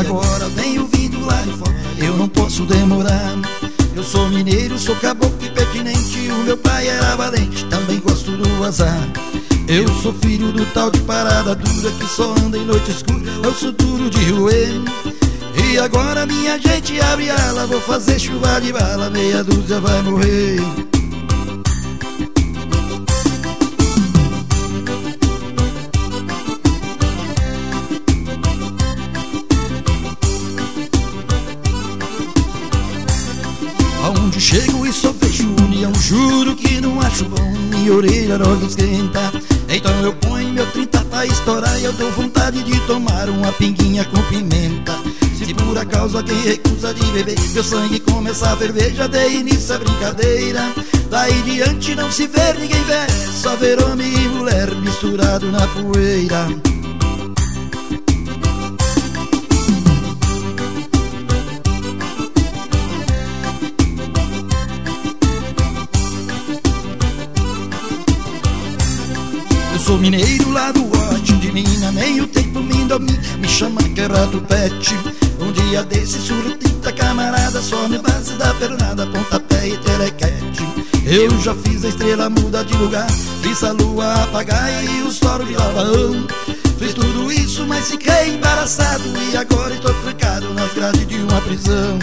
agora tenho vindo lá de fora, eu não posso demorar. Eu sou mineiro, sou caboclo e pertinente, o meu pai era valente, também gosto do azar. Eu sou filho do tal de parada dura que só anda em noite escura, eu sou duro de roer. E agora minha gente abre ala, vou fazer chuva de bala, meia dúzia vai morrer. Aonde chego e só vejo união, juro que não acho bom, minha orelha logo esquenta. Então eu ponho meu 30 pra estourar e eu dou vontade de tomar uma pinguinha com pimenta. Se por acaso alguém recusa de beber, meu sangue começa a ferver, já dei início à brincadeira. Daí diante não se vê ninguém vê, só ver homem e mulher misturado na poeira. Sou mineiro lá do norte de Minas, nem o tempo me domina, me chama quebrado pet. Um dia desse surdo 30 camarada, só na base da pernada, pontapé e telequete. Eu já fiz a estrela mudar de lugar, fiz a lua apagar e os toros de lavão. Fiz tudo isso, mas fiquei embaraçado e agora estou trancado nas grades de uma prisão.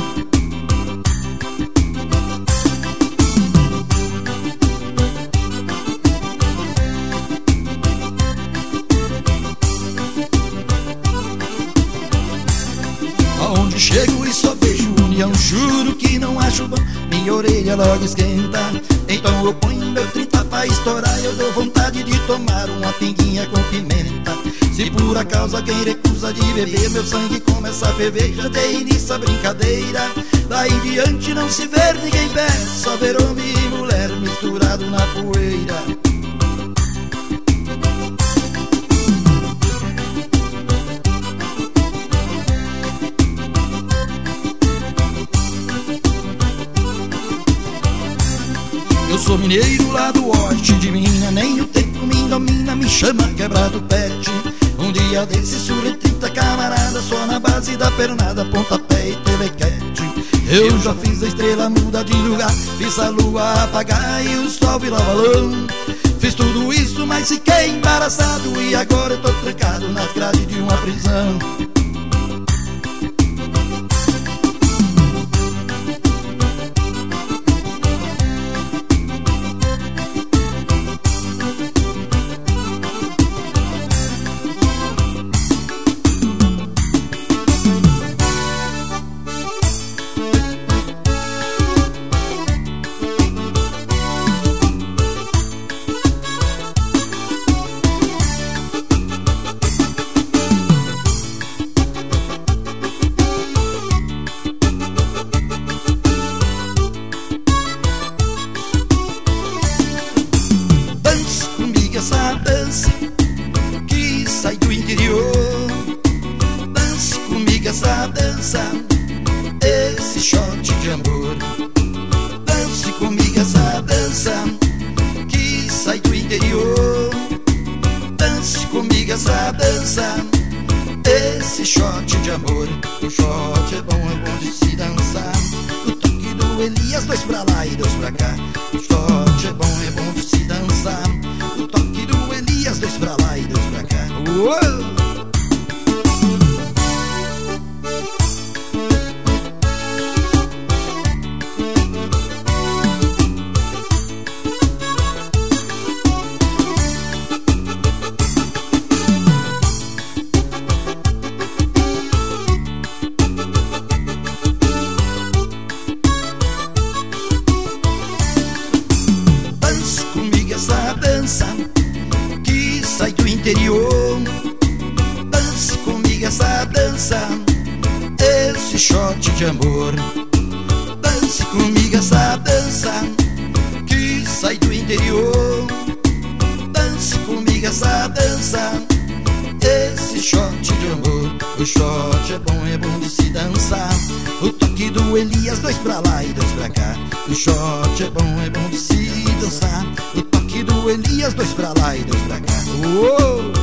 Aonde chego e só vejo união, juro que não acho bom, minha orelha logo esquenta. Então eu ponho meu 30 pra estourar, eu dou vontade de tomar uma pinguinha com pimenta. Se por acaso alguém recusa de beber, meu sangue começa a ferver, já dei início à brincadeira. Daí em diante não se vê ninguém pé, só ver homem e mulher misturado na poeira. Eu sou mineiro lá do norte de Minas, nem o tempo me domina, me chama quebrado pet. Um dia desse surge 30 camaradas, só na base da pernada, pontapé e telequete. Eu já fiz a estrela mudar de lugar, fiz a lua apagar e o sol virar balão. Fiz tudo isso, mas fiquei embaraçado e agora eu tô trancado nas grades de uma prisão. Essa dança que sai do interior, dance comigo essa dança, esse shot de amor. Dance comigo essa dança que sai do interior, dance comigo essa dança, esse shot de amor. O shot é bom de se dançar, o toque do Elias, dois pra lá e dois pra cá. O shot é bom de se dançar, o toque do Elias, dois pra lá e dois pra cá. Uou! Dance comigo essa dança que sai do interior, dance comigo essa dança, esse shot de amor. Dance comigo essa dança que sai do interior, dance comigo essa dança, esse shot de amor. O shot é bom de se dançar, o toque do Elias, dois pra lá e dois pra cá. O shot é bom de se dançar, o toque do Elias, dois pra lá e dois pra cá. Uou!